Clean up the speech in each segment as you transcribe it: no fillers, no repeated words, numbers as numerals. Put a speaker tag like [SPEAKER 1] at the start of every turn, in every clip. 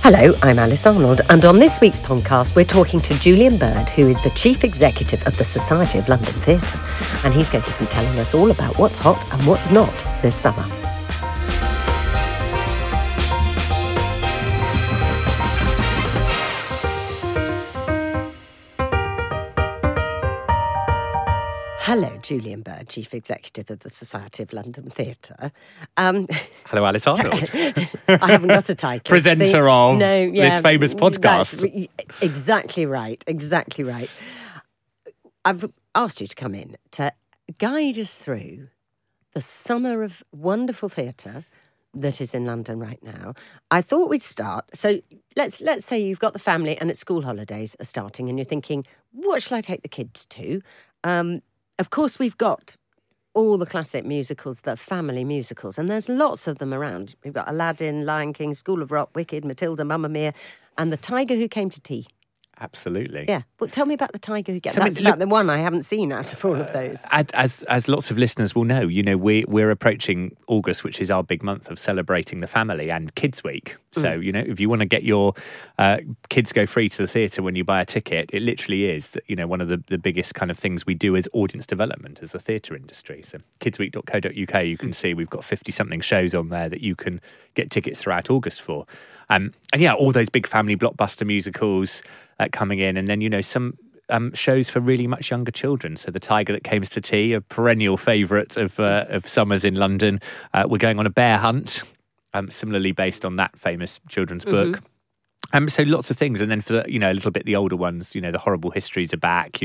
[SPEAKER 1] Hello, I'm Alice Arnold, and on this week's podcast we're talking to Julian Bird, who is the Chief Executive of the Society of London Theatre, and he's going to be telling us all about what's hot and what's not this summer. Hello, Julian Bird, Chief Executive of the Society of London Theatre.
[SPEAKER 2] Hello, Alice Arnold.
[SPEAKER 1] I haven't got a title.
[SPEAKER 2] Presenter of this famous podcast.
[SPEAKER 1] Exactly right, exactly right. I've asked you to come in to guide us through the summer of wonderful theatre that is in London right now. I thought we'd start. So let's say you've got the family and it's school holidays are starting and you're thinking, what shall I take the kids to? Of course, we've got all the classic musicals, the family musicals, and there's lots of them around. We've got Aladdin, Lion King, School of Rock, Wicked, Matilda, Mamma Mia, and The Tiger Who Came to Tea.
[SPEAKER 2] Absolutely.
[SPEAKER 1] Yeah, but tell me about The Tiger Who Came.
[SPEAKER 2] So,
[SPEAKER 1] That's about the one I haven't seen out of all of those.
[SPEAKER 2] As lots of listeners will know, we're approaching August, which is our big month of celebrating the family and Kids Week. So, if you want to get your kids go free to the theatre when you buy a ticket, it literally is, one of the biggest kind of things we do as audience development as a theatre industry. So kidsweek.co.uk, you can see we've got 50-something shows on there that you can get tickets throughout August for. And yeah, all those big family blockbuster musicals coming in, and then some shows for really much younger children. So The Tiger That Came to Tea, a perennial favourite of summers in London. We're going on a bear hunt, similarly based on that famous children's book. So lots of things, and then for a little bit the older ones, the Horrible Histories are back.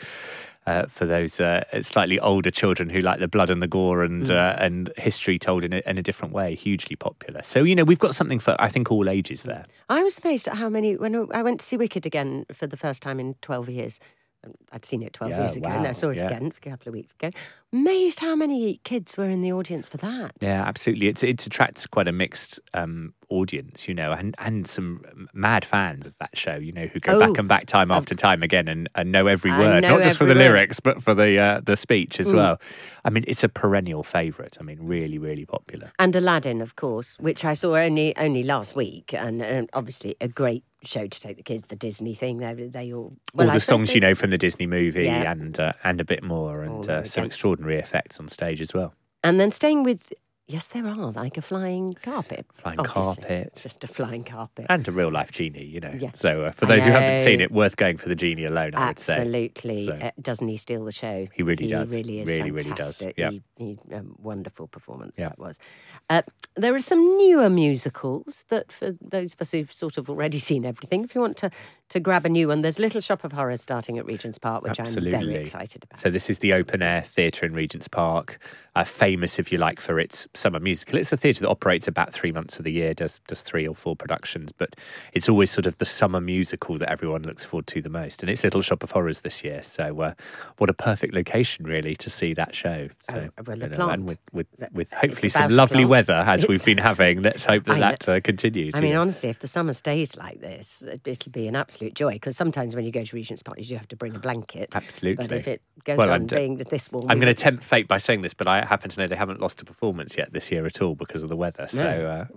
[SPEAKER 2] For those slightly older children who like the blood and the gore and history told in a different way, hugely popular. So, we've got something for, I think, all ages there.
[SPEAKER 1] I was amazed at how many, when I went to see Wicked again for the first time in 12 years, I'd seen it 12 years ago, and I saw it again a couple of weeks ago. Amazed how many kids were in the audience for that.
[SPEAKER 2] Yeah, absolutely. It attracts quite a mixed audience, and some mad fans of that show, who go back and back time after time again and know every word, not just for the lyrics, but for the speech as well. I mean, it's a perennial favourite. I mean, really, really popular.
[SPEAKER 1] And Aladdin, of course, which I saw only last week, and obviously a great show to take the kids. The Disney thing, they all
[SPEAKER 2] the songs from the Disney movie, and a bit more, and some extraordinary effects on stage as well.
[SPEAKER 1] And then staying with, yes, there are, like a flying carpet.
[SPEAKER 2] Carpet.
[SPEAKER 1] Just a flying carpet.
[SPEAKER 2] And a real-life genie,
[SPEAKER 1] Yeah.
[SPEAKER 2] So for those who haven't seen it, worth going for the genie alone, I would say.
[SPEAKER 1] Absolutely. So. Doesn't he steal the show?
[SPEAKER 2] He really does.
[SPEAKER 1] He really is fantastic.
[SPEAKER 2] Really does.
[SPEAKER 1] He wonderful performance that was. There are some newer musicals that, for those of us who've sort of already seen everything, if you want to grab a new one, there's Little Shop of Horrors starting at Regent's Park, which I'm very excited about.
[SPEAKER 2] So this is the open-air theatre in Regent's Park, famous, if you like, for its summer musical. It's a theatre that operates about 3 months of the year, does 3 or 4 productions, but it's always sort of the summer musical that everyone looks forward to the most. And it's Little Shop of Horrors this year, so what a perfect location, really, to see that show. So, and with hopefully some lovely weather, as we've been having. Let's hope that continues.
[SPEAKER 1] I mean, honestly, if the summer stays like this, it'll be an absolute joy, because sometimes when you go to Regent's Park, you do have to bring a blanket.
[SPEAKER 2] Absolutely.
[SPEAKER 1] But if it goes on being this warm...
[SPEAKER 2] I'm going to tempt fate by saying this, but I happen to know they haven't lost a performance yet this year at all because of the weather. So,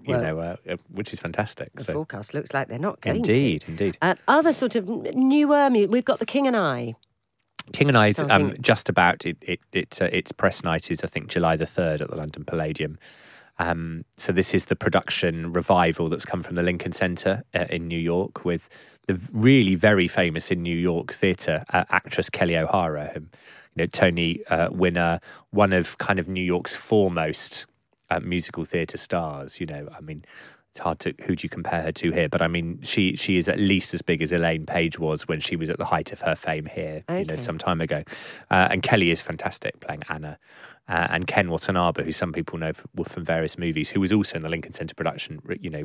[SPEAKER 2] which is fantastic.
[SPEAKER 1] The forecast looks like they're not going
[SPEAKER 2] to. Indeed.
[SPEAKER 1] Other sort of newer... We've got The King and I.
[SPEAKER 2] King and I, just about, its press night is, I think, July the 3rd at the London Palladium. So this is the production revival that's come from the Lincoln Center in New York with the really very famous in New York theatre actress Kelly O'Hara, Tony winner, one of kind of New York's foremost musical theatre stars. I mean, it's hard to, who do you compare her to here? But I mean, she is at least as big as Elaine Page was when she was at the height of her fame here, some time ago. And Kelly is fantastic playing Anna. And Ken Watanabe, who some people know from various movies, who was also in the Lincoln Center production,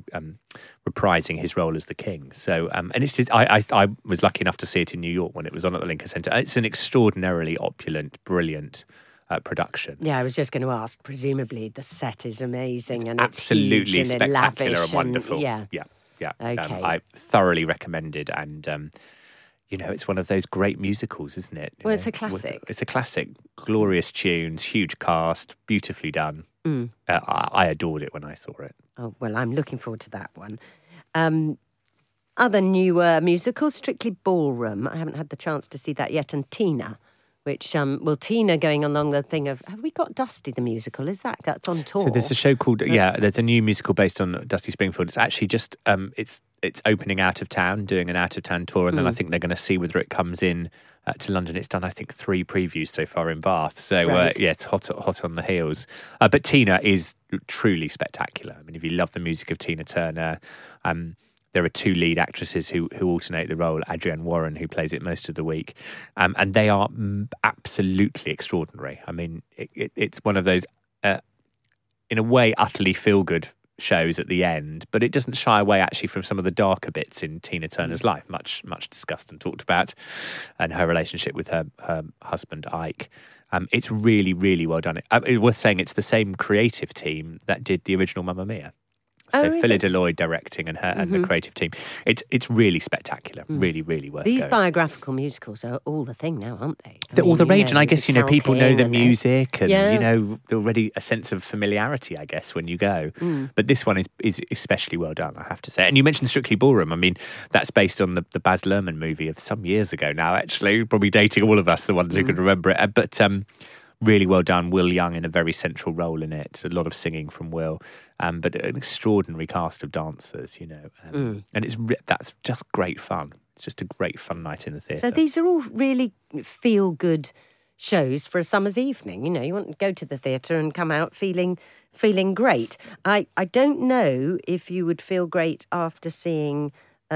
[SPEAKER 2] reprising his role as the king. So, and it's just, I was lucky enough to see it in New York when it was on at the Lincoln Center. It's an extraordinarily opulent, brilliant production.
[SPEAKER 1] Yeah, I was just going to ask. Presumably, the set is amazing and
[SPEAKER 2] absolutely
[SPEAKER 1] it's huge and
[SPEAKER 2] spectacular
[SPEAKER 1] lavish
[SPEAKER 2] and wonderful.
[SPEAKER 1] Yeah. Okay.
[SPEAKER 2] I thoroughly recommend it, and it's one of those great musicals, isn't it?
[SPEAKER 1] Well, it's a classic.
[SPEAKER 2] It's a classic. Glorious tunes, huge cast, beautifully done. I adored it when I saw it.
[SPEAKER 1] Oh, well, I'm looking forward to that one. Other newer musicals, Strictly Ballroom. I haven't had the chance to see that yet. And Tina, which, Tina going along the thing of, have we got Dusty the musical? That's on tour?
[SPEAKER 2] So there's a show called, there's a new musical based on Dusty Springfield. It's actually just, it's opening out of town, doing an out of town tour. And then I think they're going to see whether it comes in to London. It's done, I think, 3 previews so far in Bath. So,
[SPEAKER 1] Right.
[SPEAKER 2] it's hot on the heels. But Tina is truly spectacular. I mean, if you love the music of Tina Turner, there are 2 lead actresses who alternate the role. Adrienne Warren, who plays it most of the week. And they are absolutely extraordinary. I mean, it's one of those, in a way, utterly feel-good shows at the end, but it doesn't shy away actually from some of the darker bits in Tina Turner's life, much discussed and talked about, and her relationship with her husband, Ike. It's really, really well done. It's worth saying it's the same creative team that did the original Mamma Mia. So Phyllida Lloyd directing and the creative team. It's really spectacular. Really, really worth
[SPEAKER 1] These
[SPEAKER 2] going.
[SPEAKER 1] biographical musicals are all the thing now, aren't they?
[SPEAKER 2] They're all the rage, and I guess,
[SPEAKER 1] Carole
[SPEAKER 2] people know
[SPEAKER 1] King
[SPEAKER 2] the
[SPEAKER 1] and
[SPEAKER 2] music and,
[SPEAKER 1] Yeah.
[SPEAKER 2] already a sense of familiarity, I guess, when you go. But this one is especially well done, I have to say. And you mentioned Strictly Ballroom. I mean, that's based on the Baz Luhrmann movie of some years ago now, actually, probably dating all of us, the ones who can remember it. But really well done. Will Young in a very central role in it. A lot of singing from Will, but an extraordinary cast of dancers, and that's just great fun. It's just a great fun night in the theatre.
[SPEAKER 1] So these are all really feel-good shows for a summer's evening. You want to go to the theatre and come out feeling great. I don't know if you would feel great after seeing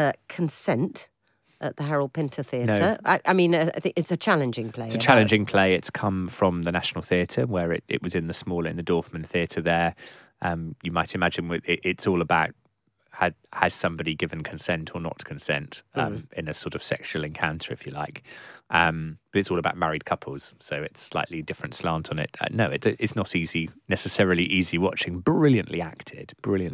[SPEAKER 1] Consent at the Harold Pinter Theatre.
[SPEAKER 2] No.
[SPEAKER 1] I mean, I think it's a challenging play.
[SPEAKER 2] It's a challenging play. It's come from the National Theatre, where it was in the Dorfman Theatre there. You might imagine it's all about has somebody given consent or not consent in a sort of sexual encounter, if you like. But it's all about married couples, so it's slightly different slant on it. No, it's not necessarily easy watching. Brilliantly acted.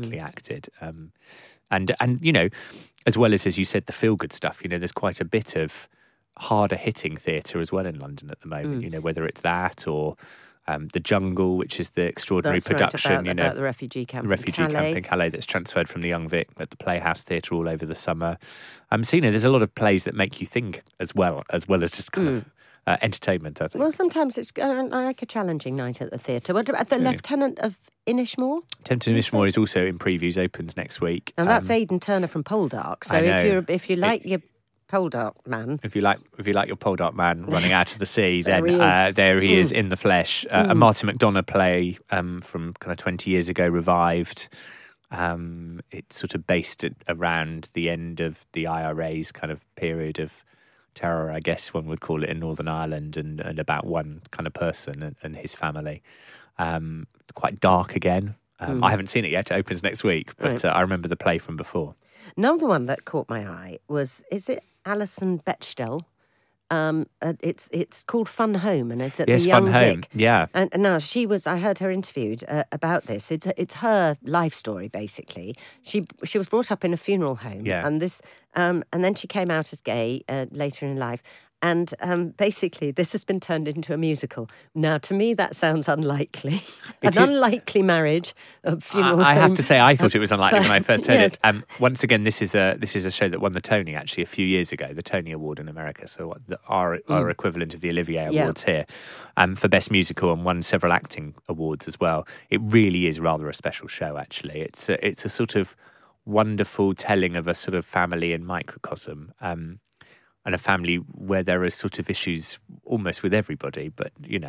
[SPEAKER 2] And as well as you said, the feel-good stuff, there's quite a bit of harder-hitting theatre as well in London at the moment, whether it's that or The Jungle, which is the extraordinary production,
[SPEAKER 1] about the refugee camp
[SPEAKER 2] camp in Calais that's transferred from the Young Vic at the Playhouse Theatre all over the summer. So, there's a lot of plays that make you think as well as just kind of entertainment, I think.
[SPEAKER 1] Well, sometimes it's I like a challenging night at the theatre. What about the Lieutenant of Inishmore?
[SPEAKER 2] Lieutenant of Inishmore is also in previews, opens next week.
[SPEAKER 1] And that's Aidan Turner from Poldark. So if you like your Poldark man,
[SPEAKER 2] if you like your Poldark man running out of the sea, then
[SPEAKER 1] there
[SPEAKER 2] he is in the flesh. A Martin McDonagh play from kind of 20 years ago, revived. It's sort of based around the end of the IRA's kind of period of terror, I guess one would call it, in Northern Ireland, and about one kind of person and his family. Quite dark again. I haven't seen it yet. It opens next week, but I remember the play from before.
[SPEAKER 1] Another one that caught my eye is it Alison Bechdel? It's called Fun Home, and it's at the Young
[SPEAKER 2] Fun Home.
[SPEAKER 1] Vic.
[SPEAKER 2] Yeah.
[SPEAKER 1] And now I heard her interviewed about this. It's her life story basically. She was brought up in a funeral home, and then she came out as gay later in life. And basically, this has been turned into a musical. Now, to me, that sounds unlikely. Unlikely marriage of funeral home.
[SPEAKER 2] I have to say, I thought it was unlikely when I first heard
[SPEAKER 1] yes.
[SPEAKER 2] it. Once again, this is a show that won the Tony actually a few years ago, the Tony Award in America. So our equivalent of the Olivier Awards here, for Best Musical, and won several acting awards as well. It really is rather a special show. Actually, it's a sort of wonderful telling of a sort of family in microcosm. And a family where there are sort of issues almost with everybody, but,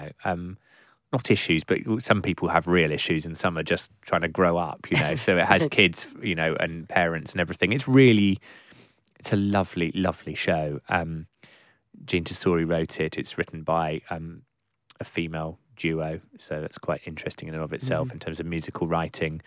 [SPEAKER 2] not issues, but some people have real issues and some are just trying to grow up, So it has kids, and parents and everything. It's a lovely, lovely show. Jean Tesori wrote it. It's written by a female duo, so that's quite interesting in and of itself in terms of musical writing.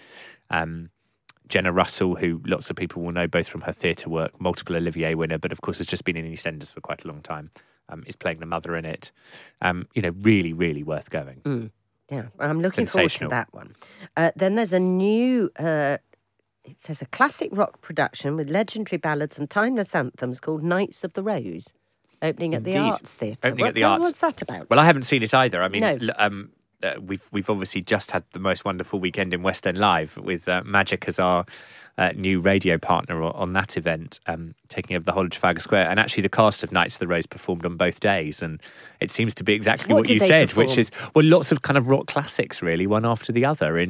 [SPEAKER 2] Jenna Russell, who lots of people will know both from her theatre work, multiple Olivier winner, but of course has just been in EastEnders for quite a long time, is playing the mother in it. Really, really worth going.
[SPEAKER 1] Yeah, I'm looking forward to that one. Then there's a new, it says a classic rock production with legendary ballads and timeless anthems called Knights of the Rose, opening at the Arts Theatre. What's that about?
[SPEAKER 2] Well, I haven't seen it either. I mean,
[SPEAKER 1] No.
[SPEAKER 2] We've obviously just had the most wonderful weekend in West End Live with Magic as our new radio partner on that event, taking over the whole of Trafalgar Square. And actually, the cast of Knights of the Rose performed on both days, and it seems to be exactly what you said, which is lots of kind of rock classics, really, one after the other.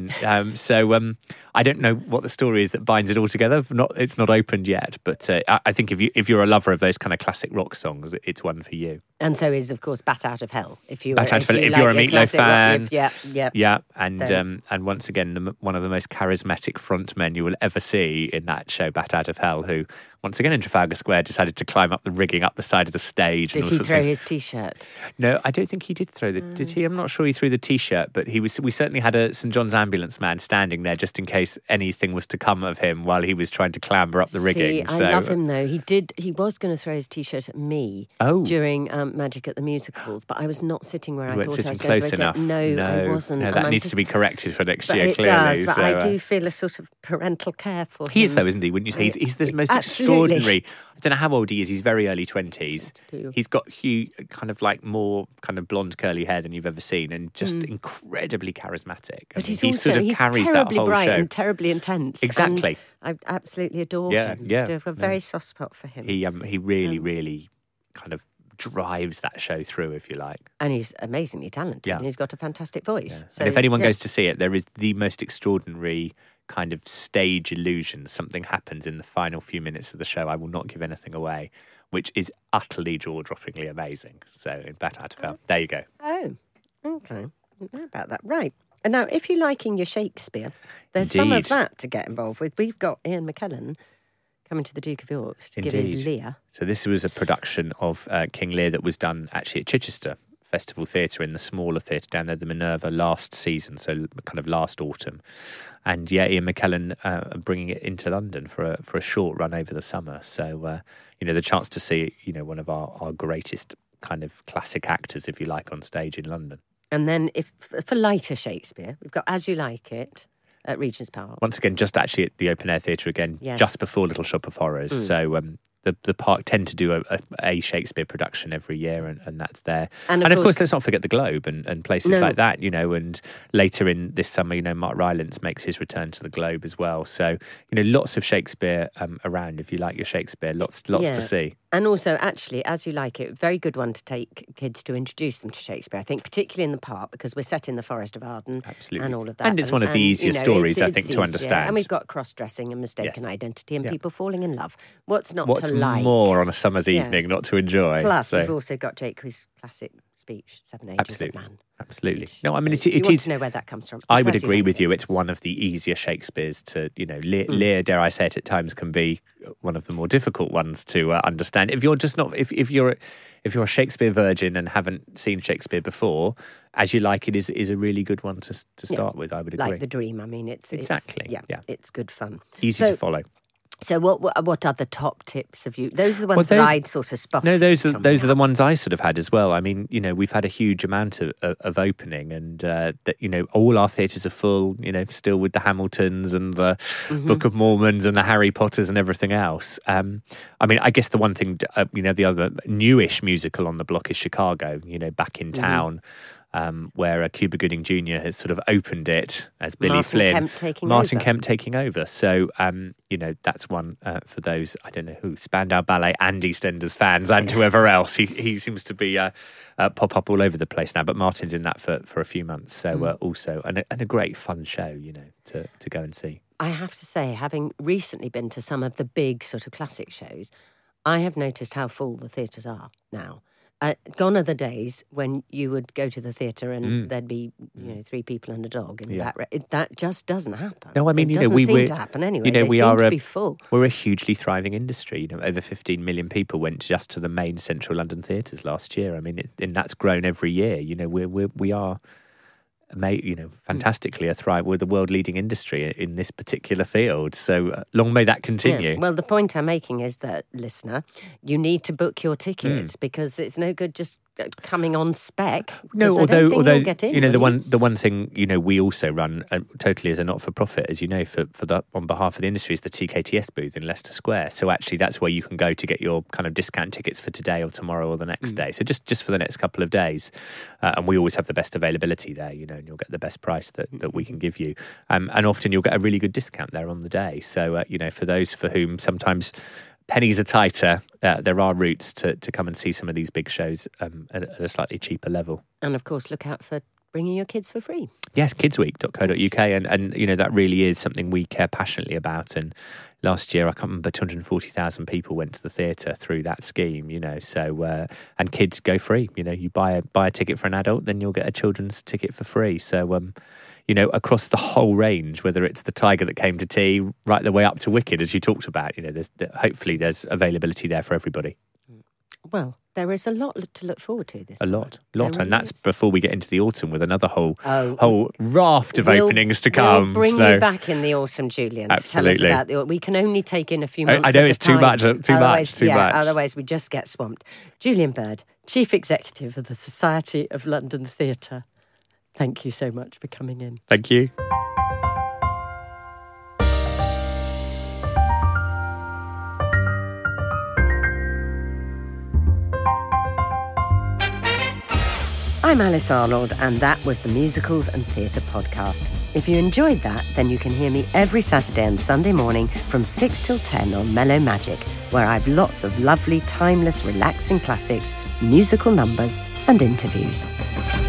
[SPEAKER 2] I don't know what the story is that binds it all together. It's not opened yet, but I think if you're a lover of those kind of classic rock songs, it's one for you.
[SPEAKER 1] And so is, of course, Bat Out of Hell. If you're
[SPEAKER 2] a Meatloaf fan,
[SPEAKER 1] yeah,
[SPEAKER 2] and once again, one of the most charismatic frontmen you will ever see in that show, Bat Out of Hell, who once again in Trafalgar Square decided to climb up the rigging up the side of the stage.
[SPEAKER 1] Did he throw his T-shirt?
[SPEAKER 2] No, I don't think he did throw the. Did he? I'm not sure he threw the T-shirt, but we certainly had a St John's ambulance man standing there just in case anything was to come of him while he was trying to clamber up the rigging.
[SPEAKER 1] I love him though. He was going to throw his T-shirt at me during Magic at the Musicals, but I was not sitting where I thought I was going to.
[SPEAKER 2] Enough.
[SPEAKER 1] No, I wasn't.
[SPEAKER 2] No, that needs to be corrected for next year.
[SPEAKER 1] It
[SPEAKER 2] clearly,
[SPEAKER 1] does, but I do feel a sort of parental care for him.
[SPEAKER 2] He is though, isn't he? Wouldn't you say he's the most extraordinary? I don't know how old he is. He's very early 20s. He's got kind of like more kind of blonde curly hair than you've ever seen, and just incredibly charismatic.
[SPEAKER 1] But he's terribly bright and terribly intense.
[SPEAKER 2] Exactly.
[SPEAKER 1] I absolutely adore him.
[SPEAKER 2] Yeah,
[SPEAKER 1] I have a very soft spot for him.
[SPEAKER 2] He really kind of drives that show through, if you like.
[SPEAKER 1] And he's amazingly talented. Yeah. And he's got a fantastic voice.
[SPEAKER 2] Yeah. So, and if anyone goes to see it, there is the most extraordinary kind of stage illusion. Something happens in the final few minutes of the show. I will not give anything away, which is utterly jaw-droppingly amazing. So in Bat Out of Hell, there you go.
[SPEAKER 1] Oh, okay. I didn't know about that. Right. And now, if you're liking your Shakespeare, there's some of that to get involved with. We've got Ian McKellen coming to the Duke of York to give his Lear.
[SPEAKER 2] So this was a production of King Lear that was done actually at Chichester Festival Theatre in the smaller theatre down there, the Minerva, last season, so kind of last autumn. And Ian McKellen bringing it into London for a short run over the summer. So, the chance to see, one of our greatest kind of classic actors, if you like, on stage in London.
[SPEAKER 1] And then for lighter Shakespeare, we've got As You Like It at Regent's Park.
[SPEAKER 2] Once again, just actually at the Open Air Theatre again, just before Little Shop of Horrors. So the park tend to do a Shakespeare production every year, and that's there. And of course, let's not forget the Globe and places like that, and later in this summer, Mark Rylance makes his return to the Globe as well. So, lots of Shakespeare around, if you like your Shakespeare, lots to see.
[SPEAKER 1] And also, actually, As You Like It, very good one to take kids to introduce them to Shakespeare, I think, particularly in the park, because we're set in the Forest of Arden.
[SPEAKER 2] Absolutely.
[SPEAKER 1] And all of that.
[SPEAKER 2] And it's one of the easier stories, I think, to understand.
[SPEAKER 1] And we've got cross-dressing and mistaken identity and people falling in love. What's to like?
[SPEAKER 2] More on a summer's evening not to enjoy?
[SPEAKER 1] Plus, we've also got Jake Crewy's classic speech, 7 Ages of Man.
[SPEAKER 2] Absolutely. No, I mean, it
[SPEAKER 1] want
[SPEAKER 2] is.
[SPEAKER 1] To know where that comes from.
[SPEAKER 2] I would agree with you. It's one of the easier Shakespeares to, Lear, dare I say it, at times can be one of the more difficult ones to understand. If you're just not, if you're a Shakespeare virgin and haven't seen Shakespeare before, As You Like It is a really good one to start with. I would agree.
[SPEAKER 1] Like The Dream. I mean, it's it's good fun.
[SPEAKER 2] Easy to follow.
[SPEAKER 1] So what are the top tips of you? Those are the ones that I'd sort of spotted.
[SPEAKER 2] No, those are the ones I sort of had as well. I mean, we've had a huge amount of opening, and all our theatres are full. Still with the Hamiltons and the Book of Mormons and the Harry Potters and everything else. I mean, I guess the one thing, the other newish musical on the block is Chicago. Back in town. Where Cuba Gooding Jr. has sort of opened it as Billy Flynn. Martin Kemp taking over. So, that's one for those, I don't know who, Spandau Ballet and EastEnders fans and whoever else. He seems to be pop up all over the place now, but Martin's in that for a few months. So also, and a great fun show, to go and see.
[SPEAKER 1] I have to say, having recently been to some of the big sort of classic shows, I have noticed how full the theatres are now. Gone are the days when you would go to the theatre and there'd be 3 people and a dog, and that just doesn't happen.
[SPEAKER 2] No, I mean,
[SPEAKER 1] it doesn't seem to happen anyway. They seem to be full.
[SPEAKER 2] We're a hugely thriving industry. Over 15 million people went just to the main central London theatres last year. I mean, and that's grown every year. We are. Fantastically we're the world leading industry in this particular field, so long may that continue.
[SPEAKER 1] Well, the point I'm making is that, listener, you need to book your tickets because it's no good just coming on spec.
[SPEAKER 2] No,
[SPEAKER 1] 'cause I don't think
[SPEAKER 2] although
[SPEAKER 1] you'll get in,
[SPEAKER 2] you know,
[SPEAKER 1] will you?
[SPEAKER 2] the one thing, you know, we also run totally as a not for profit, as you know, for the on behalf of the industry, is the TKTS booth in Leicester Square. So actually, that's where you can go to get your kind of discount tickets for today or tomorrow or the next day. So just for the next couple of days, and we always have the best availability there, you know, and you'll get the best price that we can give you, and often you'll get a really good discount there on the day. So you know, for those for whom sometimes pennies are tighter, there are routes to come and see some of these big shows at a slightly cheaper level.
[SPEAKER 1] And of course, look out for bringing your kids for free.
[SPEAKER 2] Yes, kidsweek.co.uk, and you know, that really is something we care passionately about. And last year, I can't remember, 240,000 people went to the theatre through that scheme. You know, so and kids go free. You know, you buy a ticket for an adult, then you'll get a children's ticket for free. So you know, across the whole range, whether it's the Tiger that came to tea, right the way up to Wicked, as you talked about, you know, hopefully there's availability there for everybody.
[SPEAKER 1] Well, there is a lot to look forward to this
[SPEAKER 2] A
[SPEAKER 1] summer.
[SPEAKER 2] lot,
[SPEAKER 1] There
[SPEAKER 2] and
[SPEAKER 1] really
[SPEAKER 2] that's
[SPEAKER 1] is.
[SPEAKER 2] before we get into the autumn with another whole
[SPEAKER 1] Oh,
[SPEAKER 2] raft of
[SPEAKER 1] We'll-
[SPEAKER 2] openings to come.
[SPEAKER 1] We'll bring
[SPEAKER 2] so
[SPEAKER 1] you back in the autumn, Julian, to tell us
[SPEAKER 2] Absolutely.
[SPEAKER 1] about the. We can only take in a few
[SPEAKER 2] I
[SPEAKER 1] months.
[SPEAKER 2] know
[SPEAKER 1] at
[SPEAKER 2] it's
[SPEAKER 1] a
[SPEAKER 2] too
[SPEAKER 1] time.
[SPEAKER 2] much,
[SPEAKER 1] Otherwise,
[SPEAKER 2] much.
[SPEAKER 1] Otherwise, we just get swamped. Julian Bird, Chief Executive of the Society of London Theatre. Thank you so much for coming in.
[SPEAKER 2] Thank you.
[SPEAKER 1] I'm Alice Arnold, and that was the Musicals and Theatre podcast. If you enjoyed that, then you can hear me every Saturday and Sunday morning from 6 till 10 on Mellow Magic, where I've lots of lovely, timeless, relaxing classics, musical numbers, and interviews.